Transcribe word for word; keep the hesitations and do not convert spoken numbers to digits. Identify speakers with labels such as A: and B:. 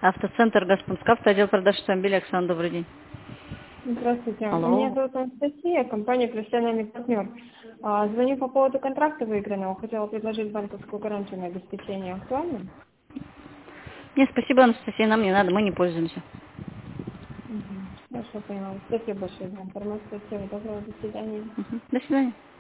A: Автоцентр Газпромскафт, отдел продаж автомобилей. Оксана, добрый день.
B: Здравствуйте.
A: Алло.
B: Меня зовут Анастасия, компания «Профессиональный партнер». А, Звоню по поводу контракта выигранного. Хотела предложить банковскую гарантию на обеспечение. Актуально?
A: Нет, спасибо, Анастасия, нам не надо, мы не пользуемся.
B: Угу. Хорошо, поняла. Спасибо большое за информацию. Всего доброго. До свидания.
A: Мгм. До свидания.